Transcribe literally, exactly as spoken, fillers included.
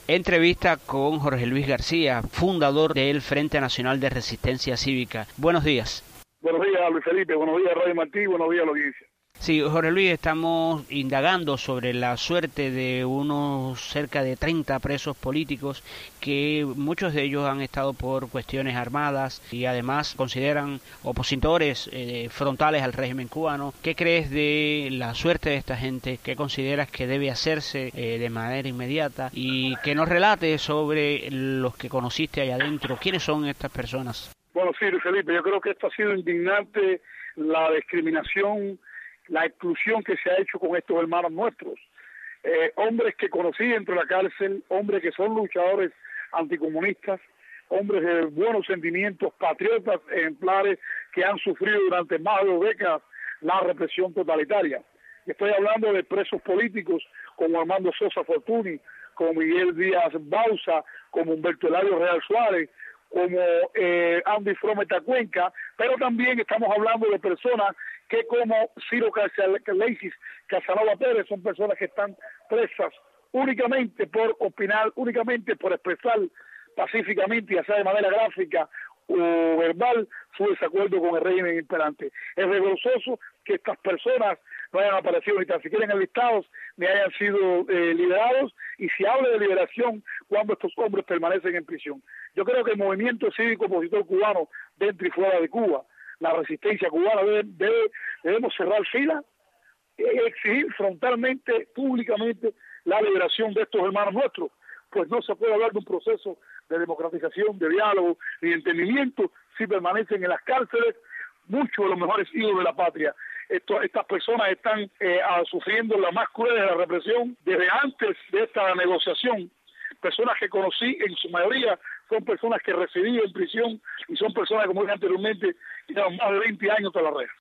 Entrevista con Jorge Luis García, fundador del Frente Nacional de Resistencia Cívica. Buenos días. Buenos días, Luis Felipe. Buenos días, Radio Martí. Buenos días, a la audiencia. Sí, Jorge Luis, estamos indagando sobre la suerte de unos cerca de treinta presos políticos que muchos de ellos han estado por cuestiones armadas y además consideran opositores eh, frontales al régimen cubano. ¿Qué crees de la suerte de esta gente? ¿Qué consideras que debe hacerse eh, de manera inmediata? Y que nos relate sobre los que conociste allá adentro. ¿Quiénes son estas personas? Bueno, sí, Luis Felipe, yo creo que esto ha sido indignante, la discriminación, la exclusión que se ha hecho con estos hermanos nuestros, eh, hombres que conocí dentro de la cárcel, hombres que son luchadores anticomunistas, hombres de buenos sentimientos, patriotas ejemplares que han sufrido durante más de dos décadas la represión totalitaria. Estoy hablando de presos políticos como Armando Sosa Fortuny, como Miguel Díaz Bauza, como Humberto Eladio Real Suárez, como eh, Andy Frometa Cuenca, pero también estamos hablando de personas que como Ciro Caleisis Casanova Pérez son personas que están presas únicamente por opinar, únicamente por expresar pacíficamente, ya sea de manera gráfica o verbal, su desacuerdo con el régimen imperante. Es vergonzoso que estas personas no hayan aparecido ni tan siquiera enlistados, ni hayan sido eh, liberados, y se habla de liberación cuando estos hombres permanecen en prisión. Yo creo que el movimiento cívico opositor cubano, dentro y fuera de Cuba, la resistencia cubana, debe, debe, debemos cerrar filas y exigir frontalmente, públicamente, la liberación de estos hermanos nuestros, pues no se puede hablar de un proceso de democratización, de diálogo, ni de entendimiento, si permanecen en las cárceles muchos de los mejores hijos de la patria. Esto, estas personas están eh, sufriendo la más cruel de la represión desde antes de esta negociación. Personas que conocí, en su mayoría, son personas que residían en prisión y son personas, como dije anteriormente, que llevan más de veinte años tras la reja.